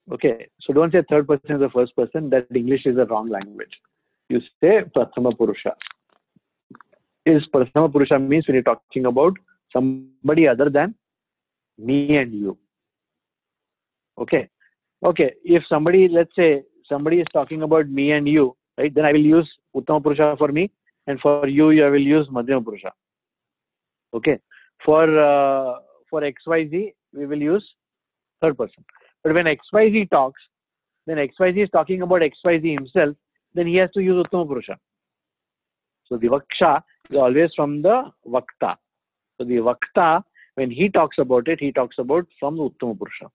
Okay, so don't say third person is the first person. That English is a wrong language. You say Prathama Purusha. Is Prathama Purusha means when you're talking about somebody other than me and you. Okay, okay. If somebody, let's say somebody is talking about me and you, right? Then I will use Uttama Purusha for me, and for you, I will use Madhyama Purusha. Okay, for uh, for X Y Z, we will use third person. But when X Y Z talks, then X Y Z is talking about X Y Z himself, then he has to use Uttama Purusha. So the Vaksha is always from the Vakta. So the Vakta, when he talks about it, he talks about from the Uttama Purusha.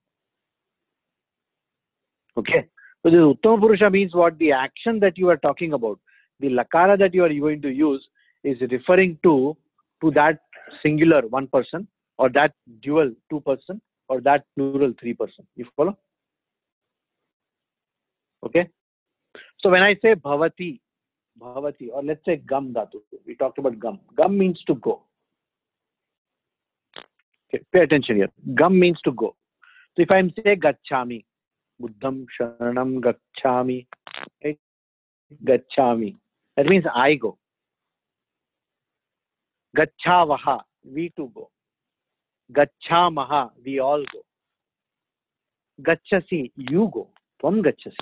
Okay. So this Uttama Purusha means what? The action that you are talking about, the Lakara that you are going to use is referring to, to that singular one person, or that dual two person, or that plural three person. You follow? Okay. So when I say Bhavati, Bhavati, or let's say Gam Dhatu, we talked about Gam. Gam means to go. Okay, pay attention here. Gam means to go. So if I am say Gacchami, Buddham Sharanam Gacchami, right? Gacchami. That means I go. Gacchavaha, we two go. Gacchamaha, we all go. Gacchasi, you go. Tvam Gacchasi.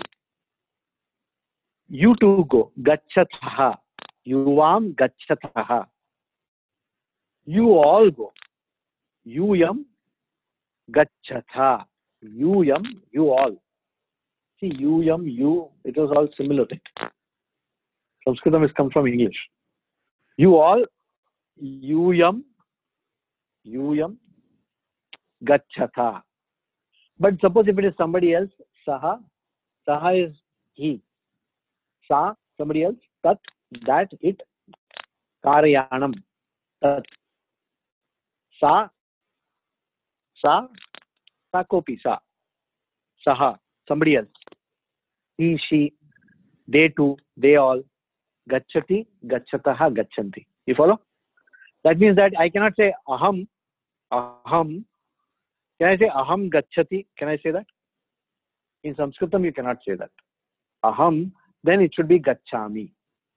You two go. Gacchataha, yuvam Gacchataha. You all go. Yuyam Gachatha. Yuyam, you all. See, Yuyam, you, it was all similar thing. Sanskritam has come from English. You all, Yuyam, Yuyam Gachatha. But suppose if it is somebody else, Saha, Saha is he. Sa, somebody else, Tat, that, it, Karayanam, Tat. Sa, Sa, Sa Kopi, Sa. Saha, somebody else. He, she, they two, they all. Gacchati, Gacchataha, Gacchanti. You follow? That means that I cannot say Aham, Aham. Can I say Aham Gacchati? Can I say that? In Sanskritam, you cannot say that. Aham, then it should be Gacchami.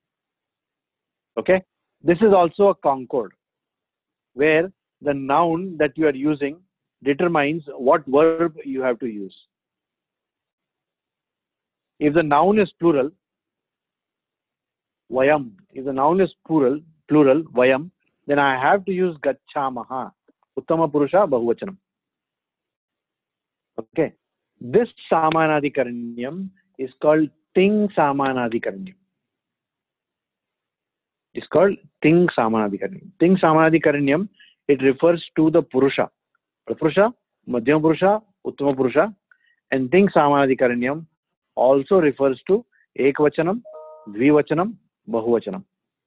Okay? This is also a concord where the noun that you are using determines what verb you have to use. If the noun is plural, Vayam. If the noun is plural, plural, Vayam, then I have to use Gacchamaha. Uttama Purusha Bahuvachanam. Okay. This Samanadikaranyam is called Ting Samanadikaranyam. It's called Ting Samanadikaranyam. Ting Samanadikaranyam, it refers to the Purusha. Purusha, Madhyama Purusha, Uttama Purusha, and Ting Samanadikaranyam also refers to Ekvachanam, Dvivachanam, Bahuvachanam.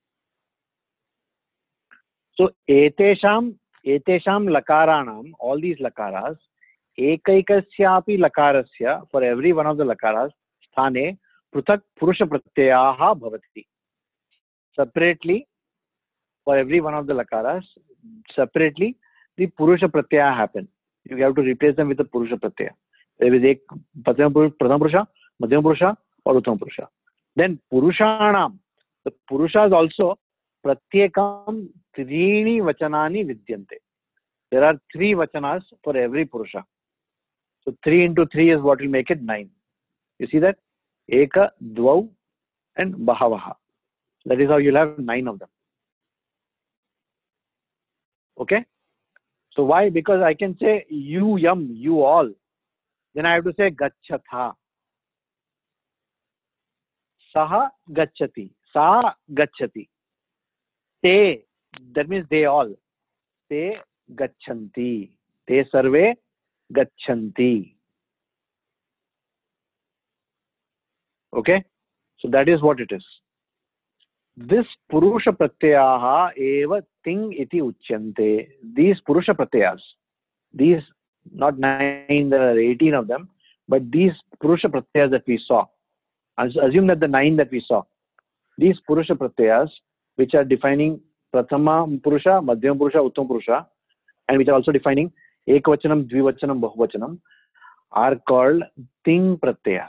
So, Etesham, Etesham Lakaranam, all these Lakaras, Ekaikasyapi Lakarasya, for every one of the Lakaras, Sthane, Pruthak Purusha Pratyaha Bhavati. Separately, for every one of the Lakaras, separately, the Purusha Pratyaya happen. You have to replace them with the Purusha Pratyaya. There is a Prathama Purusha, Madhyama Purusha, or Uttama Purusha. Then Purushanam, the Purushas also Pratyekam Trini Vachanani Vidyante. There are three Vachanas for every Purusha. So three into three is what will make it nine. You see that? Eka, Dvau, and Bahavaha. That is how you'll have nine of them. Okay? So why? Because I can say you yum, you all. Then I have to say Gachatha. Saha Gacchati. Sa Gacchati. Te, that means they all. Te Gacchanti. Te Sarve Gacchanti. Okay? So that is what it is. This Purusha Pratyaha eva ting iti uchyante. These Purusha Pratyas, these not nine, there are eighteen of them, but these Purusha Pratyas that we saw, assume that the nine that we saw, these Purusha Pratyas, which are defining Prathama Purusha, Madhyama Purusha, Uttama Purusha, and which are also defining Ekvachanam, Dvivachanam, Bahuvachanam, are called ting pratyayas.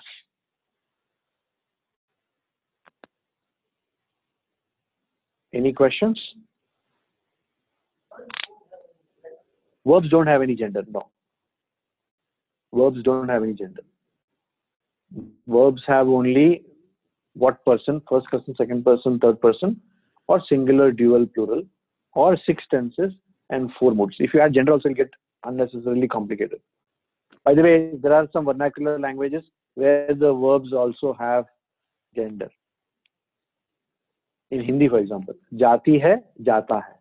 Any questions? Verbs don't have any gender. No. Verbs don't have any gender. Verbs have only what person, first person, second person, third person, or singular, dual, plural, or six tenses and four moods. If you add gender also, you'll get unnecessarily complicated. By the way, there are some vernacular languages where the verbs also have gender. In Hindi, for example, jati hai, jata hai.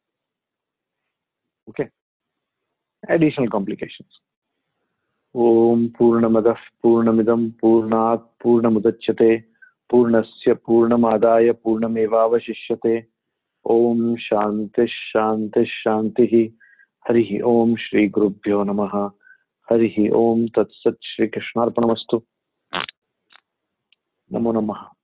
Okay. Additional complications. Om Purnamadah Purnamidam Purnat Purnamudachyate Purnasya Purnamadaya Purnamevavashishyate. Om Shanti Shanti Shantihi. Harihi Om Shri Gurubhyo Namaha. Harihi Om Tat Sat Shri Krishnarpanamastu. Namo Namaha.